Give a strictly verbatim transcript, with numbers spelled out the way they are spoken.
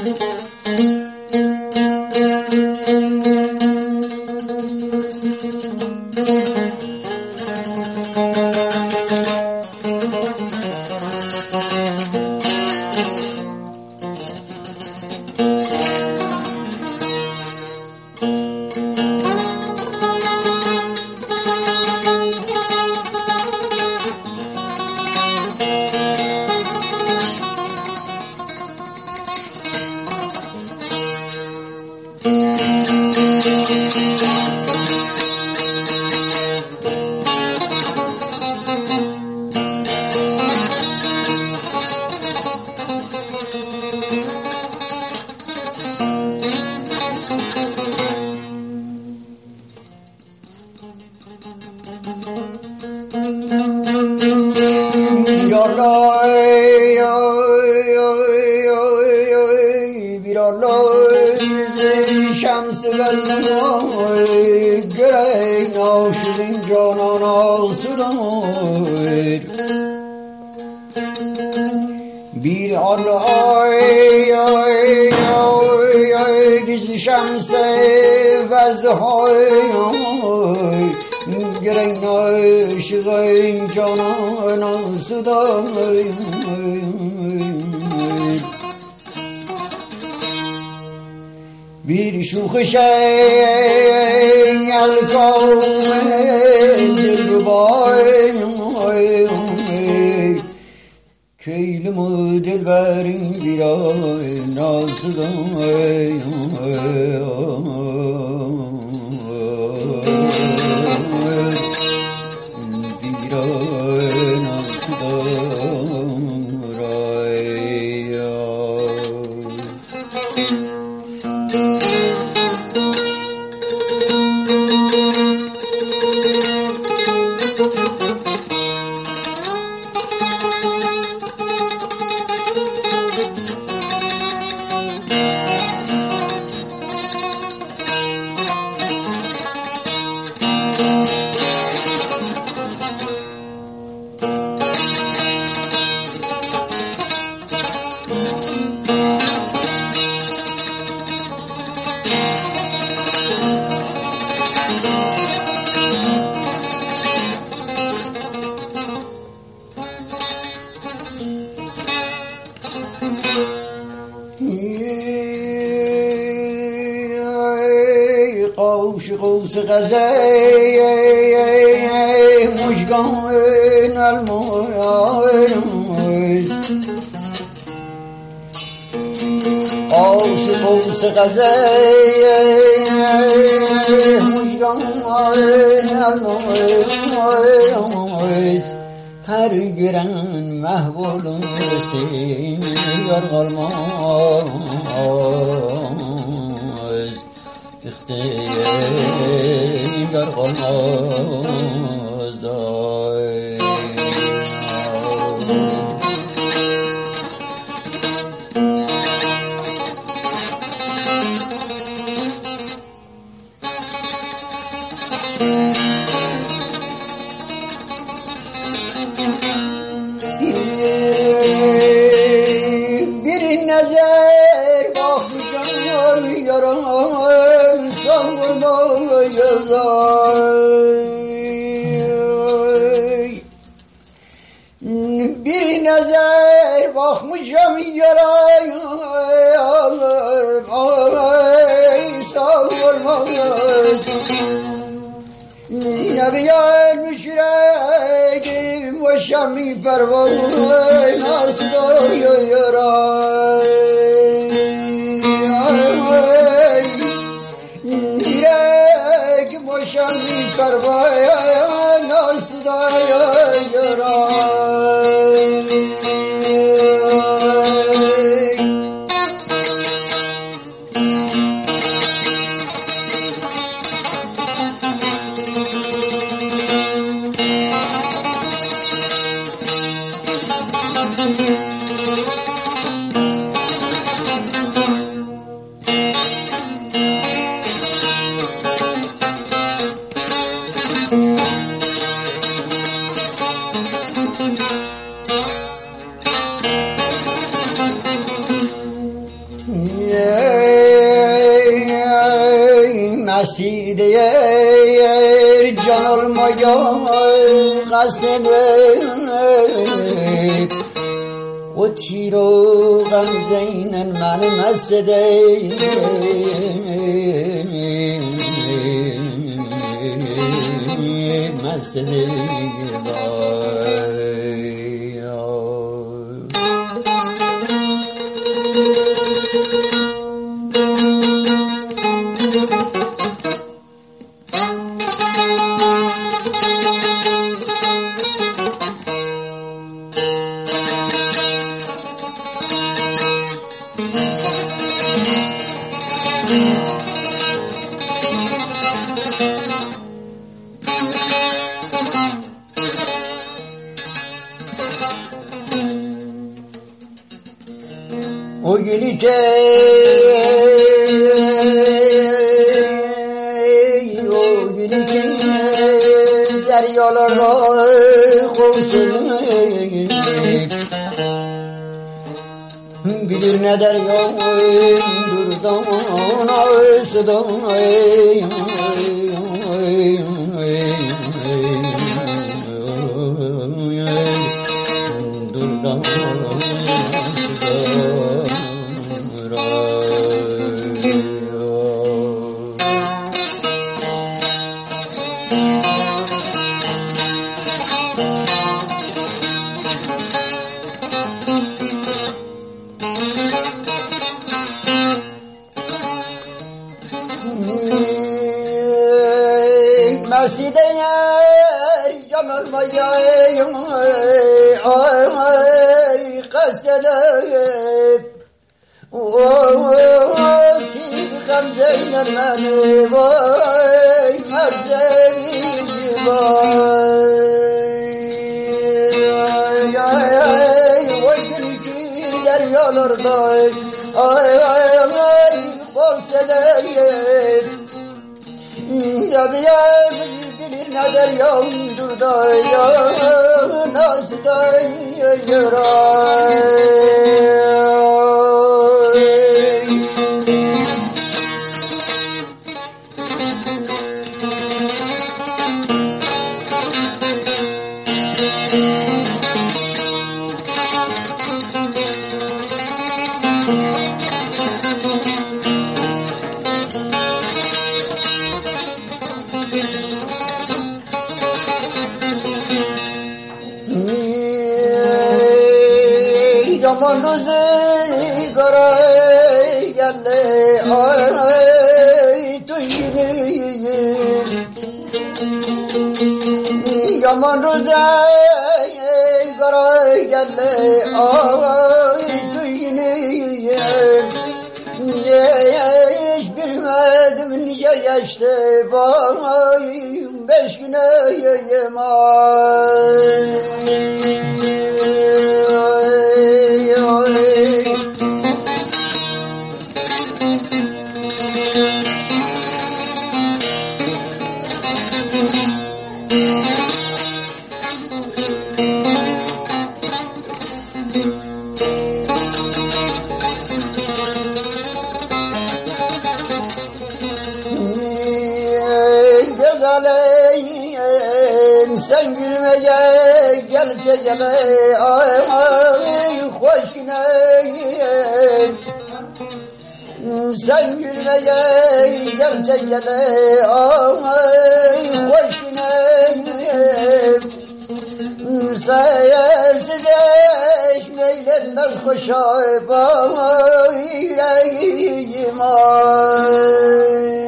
شمس بلنای گره ناشدین جانان آسودار بیر آلای آی آی آی گیز شمس وزهای گره ناشدین جانان آسودار bir şuh şeyin el kavmendir bay köylümü dilberin bir ay nazıdan bir ay nazıdan قوش قوس غزي مشقين المويس قوش قوس غزي مشقين المويس her giren mahvolun yorulmaz ihtiyar olmaz ay bir nazar bakmışam yaram sandım yazay bir nazar bakmışam yaram sandım Nebiyen müşrekim ve şami pervanı nasıl doyuyor ay Yürekim ve şami pervanı nasıl doyuyor ay یا قصد و تیر و غمزین من مسده مسده o günü ki o günü ki deryalarda kovsun bilir ne deryam durdan ağısıdan durdan Mersi değer can olmayayım ay kastedip o tir gamzeyle beni vay mersedeyim ay ay ay o günler yollarda ay ay ay borsedeyim ya bir bilir ne deryamdır da ya nasıl da yaray Yaman rüzgarı geldi ay tüyünü Yaman rüzgarı geldi ay tüyünü Hiç bilmedim nice geçti vay beş güne yemay Güzelim sen gülmeye gel gele ay ay hoş güneyim sen gülmeye gel gele ay hoş güneyim sayarsiz eşmeylenmez hoşa ay yüreğim ay